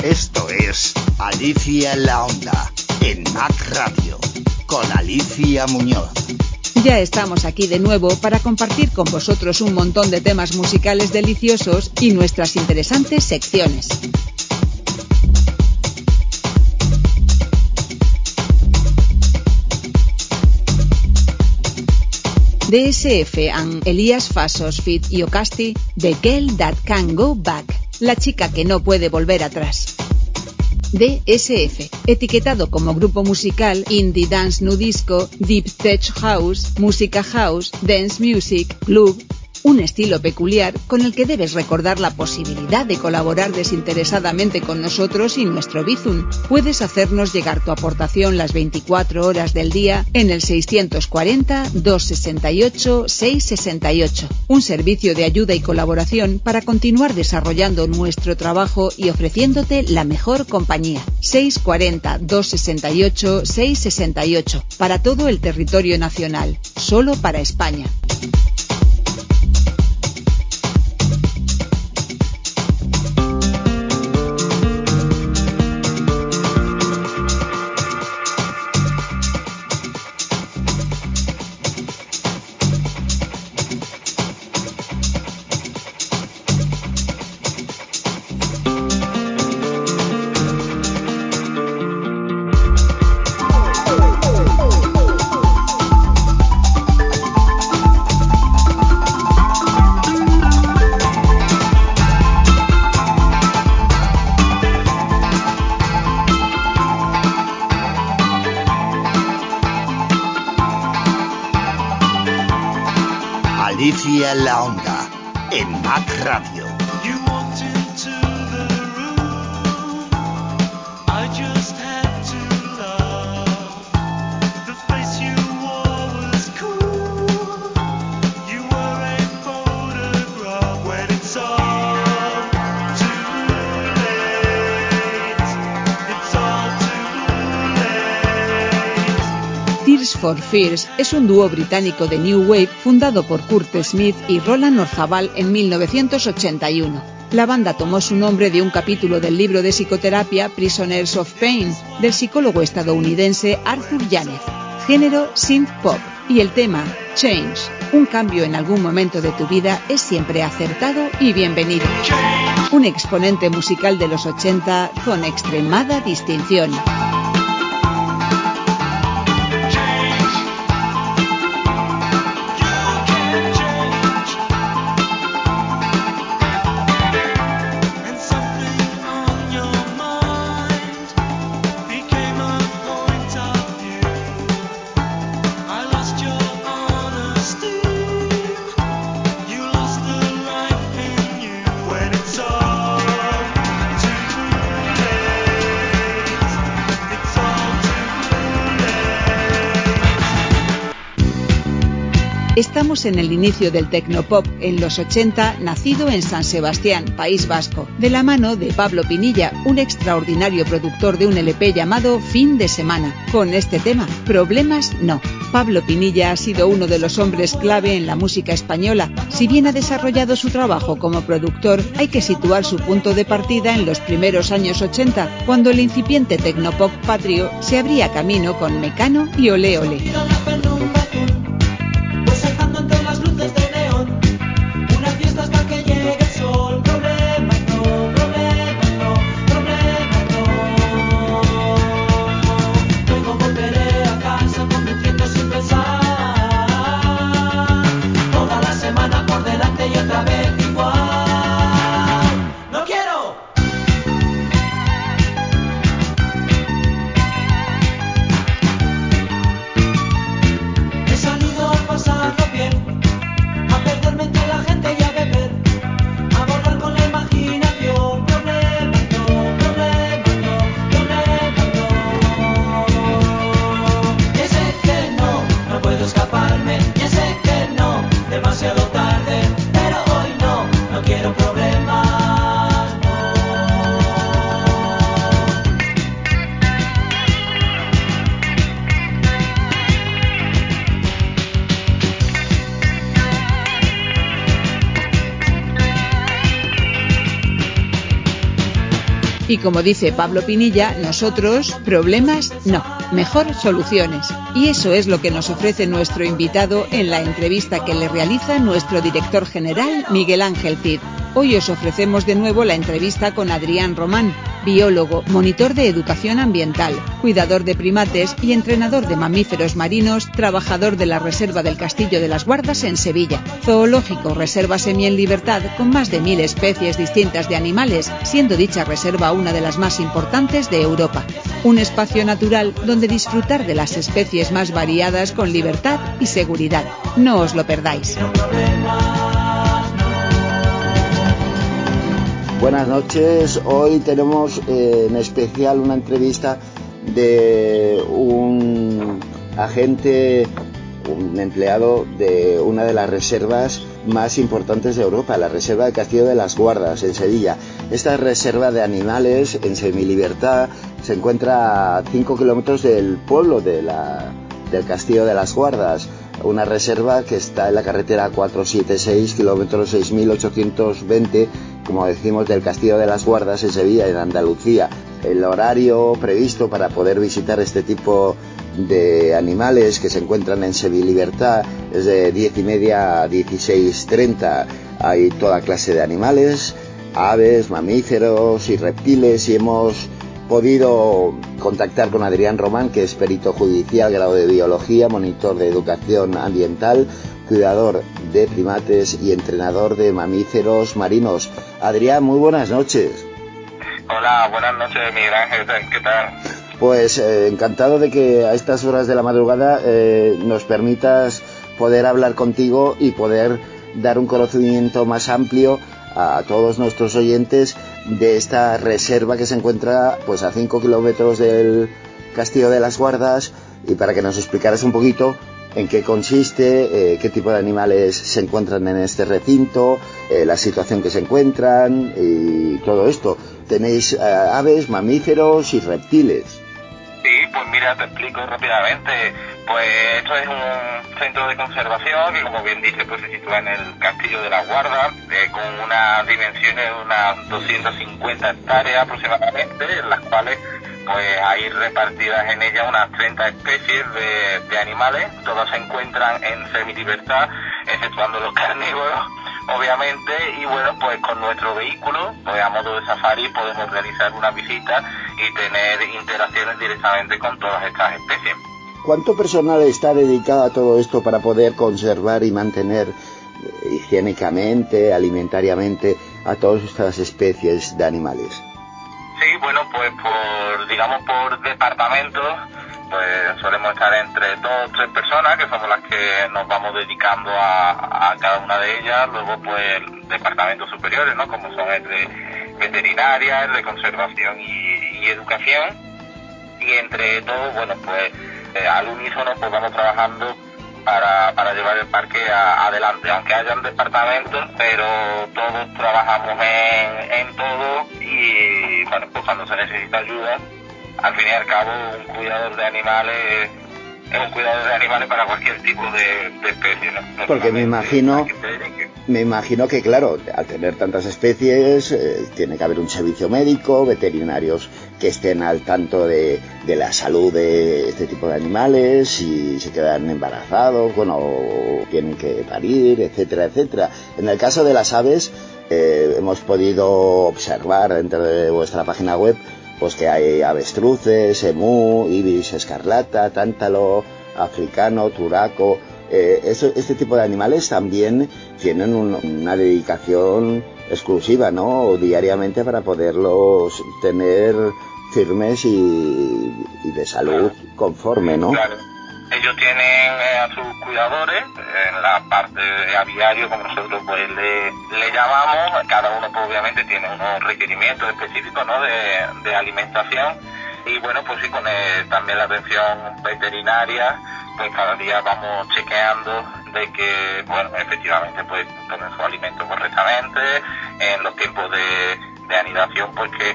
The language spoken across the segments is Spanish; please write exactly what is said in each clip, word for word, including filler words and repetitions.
Esto es Alicia en la Onda, en Mac Radio, con Alicia Muñoz. Ya estamos aquí de nuevo para compartir con vosotros un montón de temas musicales deliciosos y nuestras interesantes secciones. D S F and Elias Fasos feat. Yocasti, The Girl That Can't Go Back, la chica que no puede volver atrás. D S F, etiquetado como grupo musical indie dance nu disco, deep tech house, música house, dance music, club, un estilo peculiar con el que debes recordar la posibilidad de colaborar desinteresadamente con nosotros y nuestro Bizum. Puedes hacernos llegar tu aportación las veinticuatro horas del día en el seiscientos cuarenta, doscientos sesenta y ocho, seiscientos sesenta y ocho, un servicio de ayuda y colaboración para continuar desarrollando nuestro trabajo y ofreciéndote la mejor compañía. seiscientos cuarenta, doscientos sesenta y ocho, seiscientos sesenta y ocho, para todo el territorio nacional, solo para España. Alicia en la Onda, en Mac Radio. Tears for Fears es un dúo británico de New Wave fundado por Kurt Smith y Roland Orzabal en mil novecientos ochenta y uno. La banda tomó su nombre de un capítulo del libro de psicoterapia Prisoners of Pain del psicólogo estadounidense Arthur Janeth, género synth pop, y el tema Change, un cambio en algún momento de tu vida, es siempre acertado y bienvenido. Un exponente musical de los ochenta con extremada distinción. Estamos en el inicio del tecnopop en los ochenta, nacido en San Sebastián, País Vasco, de la mano de Pablo Pinilla, un extraordinario productor de un L P llamado Fin de Semana, con este tema, Problemas No. Pablo Pinilla ha sido uno de los hombres clave en la música española. Si bien ha desarrollado su trabajo como productor, hay que situar su punto de partida en los primeros años ochenta, cuando el incipiente tecnopop patrio se abría camino con Mecano y Olé Olé. Y como dice Pablo Pinilla, nosotros, problemas no, mejor soluciones. Y eso es lo que nos ofrece nuestro invitado en la entrevista que le realiza nuestro director general, Miguel Ángel Cid. Hoy os ofrecemos de nuevo la entrevista con Adrián Román, biólogo, monitor de educación ambiental, cuidador de primates y entrenador de mamíferos marinos, trabajador de la Reserva del Castillo de las Guardas en Sevilla. Zoológico, reserva semi en libertad con más de mil especies distintas de animales, siendo dicha reserva una de las más importantes de Europa. Un espacio natural donde disfrutar de las especies más variadas con libertad y seguridad. No os lo perdáis. Buenas noches, hoy tenemos eh, en especial una entrevista de un agente, un empleado de una de las reservas más importantes de Europa, la Reserva del Castillo de las Guardas en Sevilla. Esta reserva de animales en semilibertad se encuentra a cinco kilómetros del pueblo de la, del Castillo de las Guardas. Una reserva que está en la carretera cuatrocientos setenta y seis, kilómetros seis mil ochocientos veinte, como decimos, del Castillo de las Guardas en Sevilla, en Andalucía. El horario previsto para poder visitar este tipo de animales que se encuentran en semilibertad es de diez y media a dieciséis treinta. Hay toda clase de animales, aves, mamíferos y reptiles, y hemos podido contactar con Adrián Román, que es perito judicial, grado de biología, monitor de educación ambiental, cuidador de primates y entrenador de mamíferos marinos. Adrián, muy buenas noches. Hola, buenas noches, Miguel Ángel, ¿qué tal? Pues eh, encantado de que a estas horas de la madrugada eh, nos permitas poder hablar contigo y poder dar un conocimiento más amplio a todos nuestros oyentes de esta reserva que se encuentra pues a cinco kilómetros del Castillo de las Guardas, y para que nos explicaras un poquito en qué consiste, eh, qué tipo de animales se encuentran en este recinto, eh, la situación que se encuentran y todo esto. Tenéis eh, aves, mamíferos y reptiles. Sí, pues mira, te explico rápidamente. Pues esto es un centro de conservación que, como bien dice, pues se sitúa en el Castillo de las Guardas, eh, con unas dimensiones de unas doscientas cincuenta hectáreas aproximadamente, en las cuales pues hay repartidas en ella unas treinta especies de, de animales. Todas se encuentran en semilibertad, exceptuando los carnívoros, obviamente, y bueno, pues con nuestro vehículo, pues a modo de safari, podemos realizar una visita y tener interacciones directamente con todas estas especies. ¿Cuánto personal está dedicado a todo esto para poder conservar y mantener higiénicamente, alimentariamente, a todas estas especies de animales? Sí, bueno, pues por, digamos, por departamentos, pues solemos estar entre dos o tres personas, que somos las que nos vamos dedicando a, a cada una de ellas. Luego, pues, departamentos superiores, ¿no? Como son el de veterinaria, el de conservación y, y educación. Y entre todos, bueno, pues, eh, al unísono, pues vamos trabajando para, para llevar el parque a, adelante, aunque hayan departamentos, pero todos trabajamos en, en todo, y bueno, pues cuando se necesita ayuda, al fin y al cabo un cuidador de animales es un cuidador de animales para cualquier tipo de, de especie, ¿no? No Porque me imagino, me imagino que, claro, al tener tantas especies, eh, tiene que haber un servicio médico, veterinarios que estén al tanto de, de la salud de este tipo de animales, si se quedan embarazados, bueno, o tienen que parir, etcétera, etcétera. En el caso de las aves, eh, hemos podido observar dentro de vuestra página web pues que hay avestruces, emú, ibis escarlata, tántalo, africano, turaco. Eh, eso, este tipo de animales también tienen un, una dedicación exclusiva, ¿no? Diariamente, para poderlos tener firmes y, y de salud conforme, ¿no? Claro. Ellos tienen eh, a sus cuidadores en la parte de aviario, como nosotros pues le, le llamamos. Cada uno pues obviamente tiene unos requerimientos específicos, ¿no? de, de alimentación, y bueno, pues sí, con el, también la atención veterinaria, pues cada día vamos chequeando de que, bueno, efectivamente pues tomen su alimento correctamente, en los tiempos de, de anidación, pues que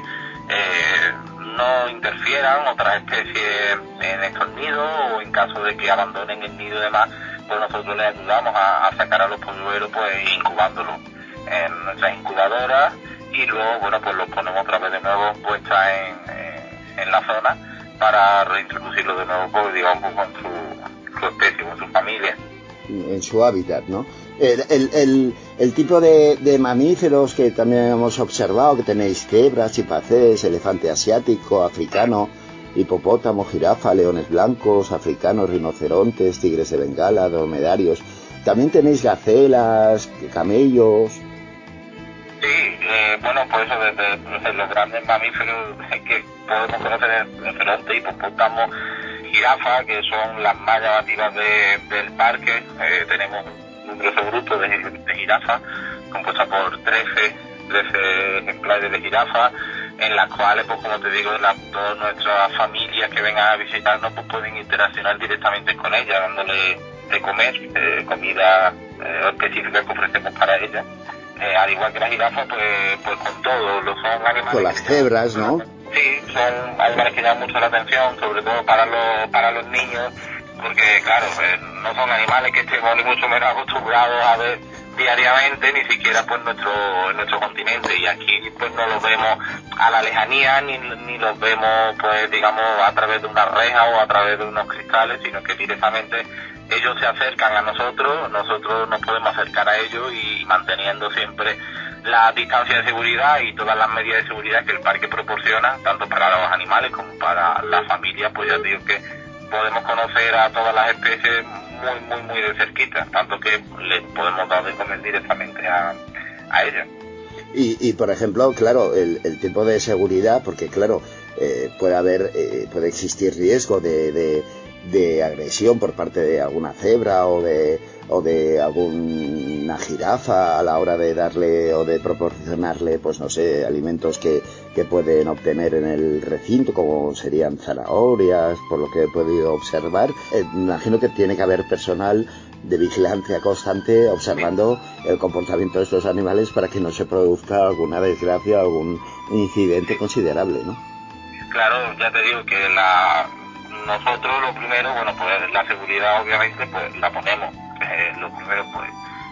eh, no interfieran otras especies en estos nidos, o en caso de que abandonen el nido y demás, pues nosotros les ayudamos a, a sacar a los polluelos, pues incubándolos en nuestras incubadoras, y luego, bueno, pues los ponemos otra vez de nuevo puestas en, en, en la zona para reintroducirlo de nuevo, pues, digamos, con su, su especie, con su familia. En su hábitat, ¿no? El, el, el, el tipo de, de mamíferos que también hemos observado, que tenéis cebras, chimpancés, elefante asiático, africano, hipopótamo, jirafa, leones blancos, africanos, rinocerontes, tigres de Bengala, dromedarios. También tenéis gacelas, camellos. Sí, eh, bueno, pues eso, desde, desde los grandes mamíferos que podemos conocer en rinoceronte, hipopótamo, jirafa, que son las más llamativas de, del parque. Eh, tenemos un numeroso grupo de, de jirafas, compuesta por trece, trece ejemplares de jirafa, en las cuales, pues como te digo, la, todas nuestras familias que vengan a visitarnos pues pueden interaccionar directamente con ellas, dándole de comer, eh, comida eh, específica que ofrecemos para ellas. Eh, al igual que las jirafas, pues, pues con todo, lo son animales... Con las cebras, ¿no? Sí, son animales que llaman mucho la atención, sobre todo para los, para los niños, porque claro, eh, no son animales que estemos ni mucho menos acostumbrados a ver diariamente, ni siquiera pues nuestro, en nuestro continente, y aquí pues no los vemos a la lejanía, ni, ni los vemos pues digamos a través de una reja o a través de unos cristales, sino que directamente ellos se acercan a nosotros, nosotros nos podemos acercar a ellos y manteniendo siempre la distancia de seguridad y todas las medidas de seguridad que el parque proporciona, tanto para los animales como para la familia, pues ya digo que podemos conocer a todas las especies muy, muy, muy de cerquita, tanto que les podemos dar de comer directamente a, a ellas. Y, y, por ejemplo, claro, el, el tipo de seguridad, porque claro, eh, puede haber, eh, puede existir riesgo de, de, de agresión por parte de alguna cebra o de, o de alguna jirafa a la hora de darle o de proporcionarle, pues no sé, alimentos que, que pueden obtener en el recinto, como serían zanahorias, por lo que he podido observar. Eh, me imagino que tiene que haber personal de vigilancia constante observando el comportamiento de estos animales para que no se produzca alguna desgracia, algún incidente considerable, ¿no? Claro, ya te digo que la nosotros lo primero, bueno, pues la seguridad obviamente pues la ponemos, eh, lo primero pues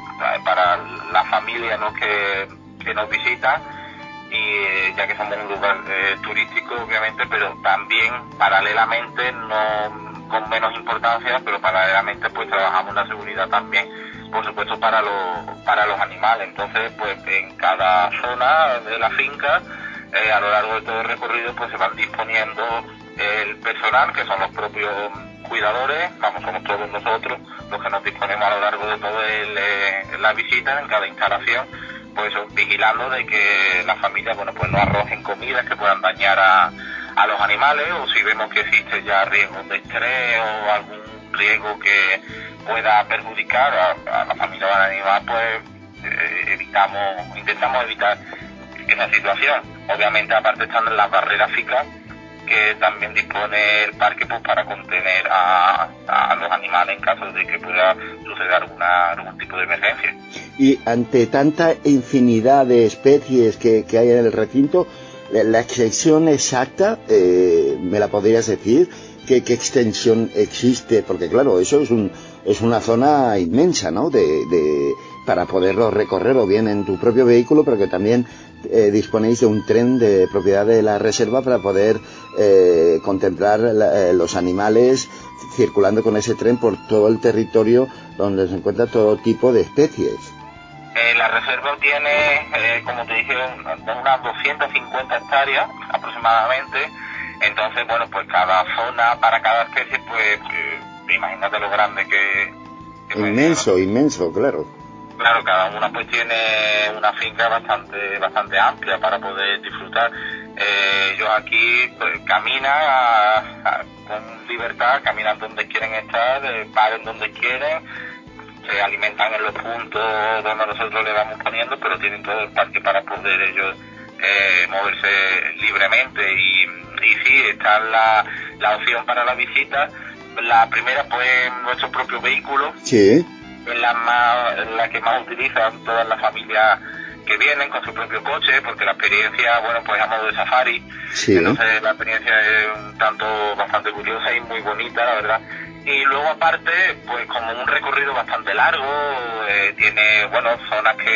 para la familia, ¿no?, que, que nos visita, y eh, ya que somos un lugar eh, turístico obviamente, pero también paralelamente, no con menos importancia, pero paralelamente pues trabajamos la seguridad también, por supuesto, para los para los animales. Entonces pues en cada zona de la finca, eh, a lo largo de todo el recorrido, pues se van disponiendo el personal, que son los propios cuidadores, vamos, somos todos nosotros los que nos disponemos a lo largo de toda eh, la visita, en cada instalación, pues vigilando de que las familias, bueno, pues no arrojen comidas que puedan dañar a, a los animales, o si vemos que existe ya riesgo de estrés o algún riesgo que pueda perjudicar a, a la familia o al animal, pues eh, evitamos, intentamos evitar esa situación. Obviamente, aparte están las barreras físicas que también dispone el parque, pues para contener a, a los animales en caso de que pueda suceder alguna, algún tipo de emergencia. Y ante tanta infinidad de especies que, que hay en el recinto, la extensión exacta, eh, ¿me la podrías decir? ¿Qué, qué extensión existe? Porque claro, eso es un es una zona inmensa, ¿no? De, de para poderlo recorrer, o bien en tu propio vehículo, pero que también eh, disponéis de un tren de propiedad de la reserva para poder eh, contemplar la, eh, los animales circulando con ese tren por todo el territorio donde se encuentra todo tipo de especies. Eh, la reserva tiene, eh, como te dije, unas doscientas cincuenta hectáreas aproximadamente. Entonces, bueno, pues cada zona para cada especie, pues eh, imagínate lo grande que... que inmenso, puede, inmenso, claro. Claro, cada una pues tiene una finca bastante bastante amplia para poder disfrutar. Eh, ellos aquí pues, caminan a, a, con libertad, caminan donde quieren estar, eh, paren donde quieren, se alimentan en los puntos donde nosotros le vamos poniendo, pero tienen todo el parque para poder ellos eh, moverse libremente. Y, y sí, está la, la opción para la visita. La primera pues en nuestro propio vehículo. Sí. Es la, más, la que más utilizan todas las familias que vienen con su propio coche, porque la experiencia, bueno, pues a modo de safari. Sí. Entonces la experiencia es un tanto bastante curiosa y muy bonita, la verdad. Y luego aparte, pues como un recorrido bastante largo, eh, tiene, bueno, zonas que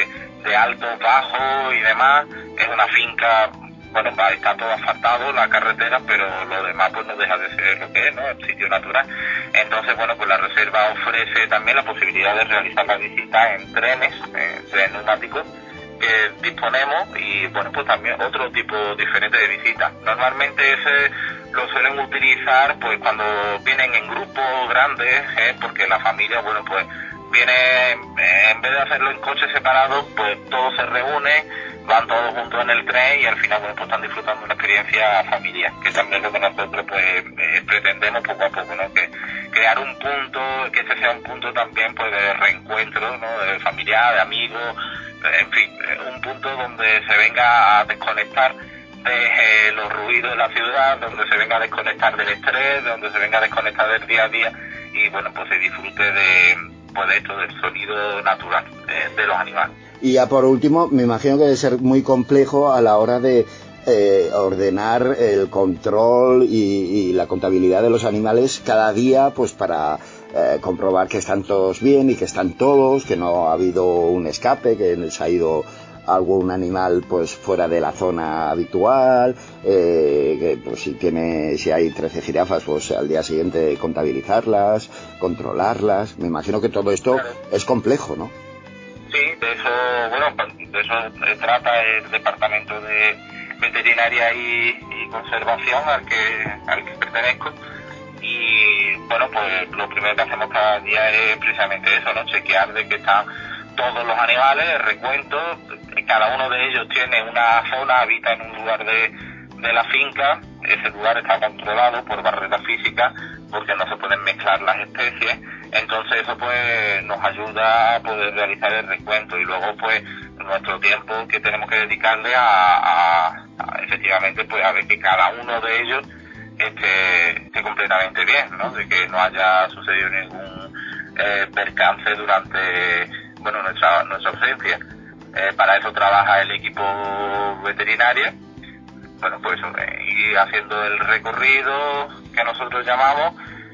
de altos, bajos y demás. Es una finca, bueno, está todo asfaltado, la carretera, pero lo demás pues no deja de ser lo que es, ¿no? El sitio natural. Entonces, bueno, pues la reserva ofrece también la posibilidad de realizar la visita en trenes, en trenes neumáticos, que disponemos, y bueno, pues también otro tipo diferente de visitas. Normalmente ese lo suelen utilizar pues cuando vienen en grupos grandes, ¿eh? Porque la familia, bueno, pues viene, en vez de hacerlo en coches separados, pues todos se reúnen, van todos juntos en el tren y al final, bueno, pues están disfrutando de una experiencia familiar, que también es lo que nosotros pues eh, pretendemos poco a poco, ¿no? Que crear un punto, que este sea un punto también pues de reencuentro, ¿no? De familiar, de amigos, en fin, un punto donde se venga a desconectar de eh, los ruidos de la ciudad, donde se venga a desconectar del estrés, donde se venga a desconectar del día a día y bueno, pues se disfrute de, pues de esto, del sonido natural de, de los animales. Y ya por último, me imagino que debe ser muy complejo a la hora de eh, ordenar el control y, y la contabilidad de los animales cada día, pues para eh, comprobar que están todos bien y que están todos, que no ha habido un escape, que se ha ido algún animal pues fuera de la zona habitual, eh, que pues si tiene, si hay trece jirafas, pues al día siguiente contabilizarlas, controlarlas. Me imagino que todo esto Claro. es complejo, ¿no? Sí, de eso, bueno, de eso trata el departamento de veterinaria y, y conservación al que, al que pertenezco. Y bueno, pues lo primero que hacemos cada día es precisamente eso, ¿no? Chequear de que están todos los animales, el recuento. Cada uno de ellos tiene una zona, habita en un lugar de, de la finca. Ese lugar está controlado por barreras físicas porque no se pueden mezclar las especies. Entonces eso pues nos ayuda a poder realizar el recuento y luego pues nuestro tiempo que tenemos que dedicarle a, a, a efectivamente pues a ver que cada uno de ellos esté, esté completamente bien, ¿no? De que no haya sucedido ningún eh, percance durante bueno nuestra nuestra ausencia. Eh, para eso trabaja el equipo veterinario. Bueno, pues eh, ir haciendo el recorrido que nosotros llamamos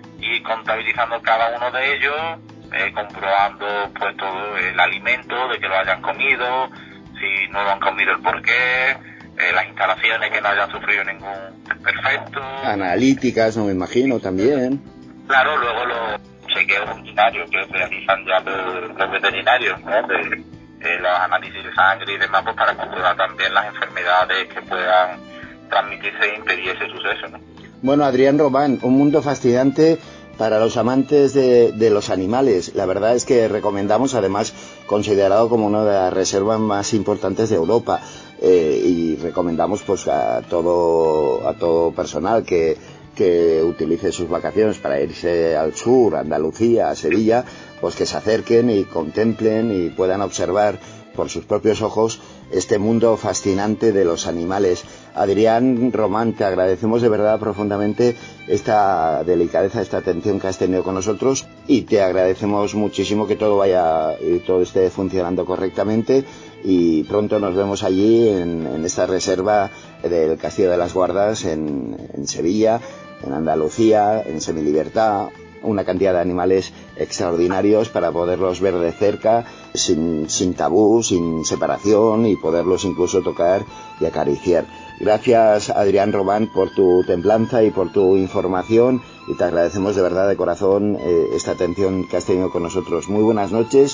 y contabilizando cada uno de ellos, eh, comprobando pues todo el alimento, de que lo hayan comido, si no lo han comido el porqué, eh, las instalaciones que no hayan sufrido ningún perfecto. Analíticas, no me imagino, también. Claro, luego los chequeos rutinarios que realizan ya los, los veterinarios, ¿no? De, eh, los análisis de sangre y demás, pues para comprobar también las enfermedades que puedan transmitirse e impedir ese suceso, ¿no? Bueno, Adrián Román, un mundo fascinante para los amantes de, de los animales. La verdad es que recomendamos, además considerado como una de las reservas más importantes de Europa, eh, y recomendamos pues a todo a todo personal que que utilice sus vacaciones para irse al sur, a Andalucía, a Sevilla, pues que se acerquen y contemplen y puedan observar por sus propios ojos este mundo fascinante de los animales. Adrián Román, te agradecemos de verdad profundamente esta delicadeza, esta atención que has tenido con nosotros y te agradecemos muchísimo que todo vaya y todo esté funcionando correctamente y pronto nos vemos allí en, en esta reserva del Castillo de las Guardas en, en Sevilla, en Andalucía, en Semilibertad. Una cantidad de animales extraordinarios para poderlos ver de cerca, sin, sin tabú, sin separación y poderlos incluso tocar y acariciar. Gracias, Adrián Román, por tu templanza y por tu información y te agradecemos de verdad de corazón eh, esta atención que has tenido con nosotros. Muy buenas noches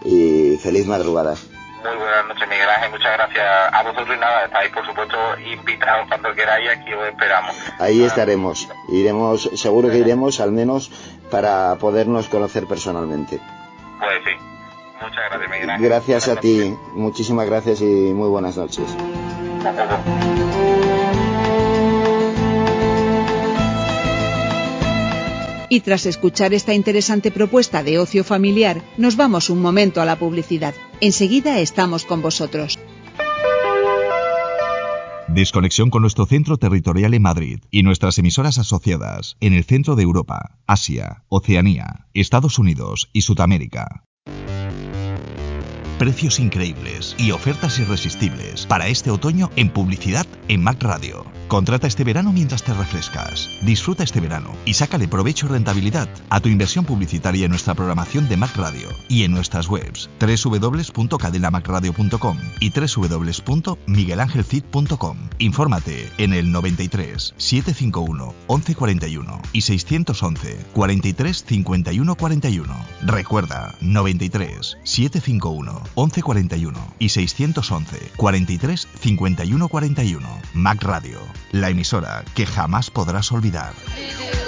y feliz madrugada. Muy buenas noches, Miguel Ángel, muchas gracias a vosotros y nada, estáis por supuesto invitados cuando queráis, aquí os esperamos. Ahí estaremos, iremos, seguro que iremos al menos para podernos conocer personalmente. Pues sí, muchas gracias, Miguel Ángel. Gracias a ti, muchísimas gracias y muy buenas noches. Y tras escuchar esta interesante propuesta de ocio familiar, nos vamos un momento a la publicidad. Enseguida estamos con vosotros. Desconexión con nuestro centro territorial en Madrid y nuestras emisoras asociadas en el centro de Europa, Asia, Oceanía, Estados Unidos y Sudamérica. precios increíbles y ofertas irresistibles para este otoño en publicidad en Mac Radio. Contrata este verano mientras te refrescas. Disfruta este verano y sácale provecho y rentabilidad a tu inversión publicitaria en nuestra programación de Mac Radio y en nuestras webs doble u doble u doble u punto cadena mac radio punto com y doble u doble u doble u punto miguel ángel cid punto com. Infórmate en el noventa y tres, setecientos cincuenta y uno, once cuarenta y uno y seiscientos once, cuarenta y tres, cincuenta y uno cuarenta y uno. Recuerda, noventa y tres, setecientos cincuenta y uno, once cuarenta y uno y seiscientos once, cuarenta y tres, cincuenta y uno cuarenta y uno. Mac Radio, la emisora que jamás podrás olvidar.